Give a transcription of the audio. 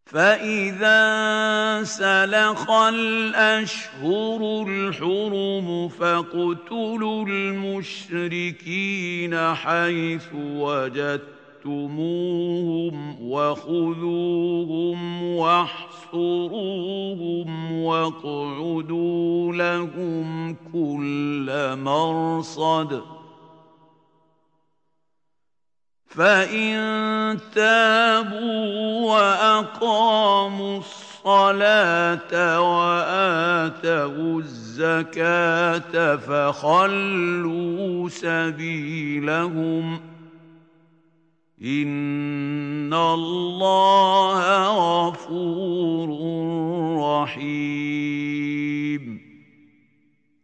فإذا انسلخ الأشهر الحرم فاقتلوا المشركين حيث وجدتموهم وخذوهم واحصروهم واقعدوا لهم كل مرصد فإن تابوا وأقاموا الصلاة وآتوا الزكاة فخلوا سبيلهم إن الله غفور رحيم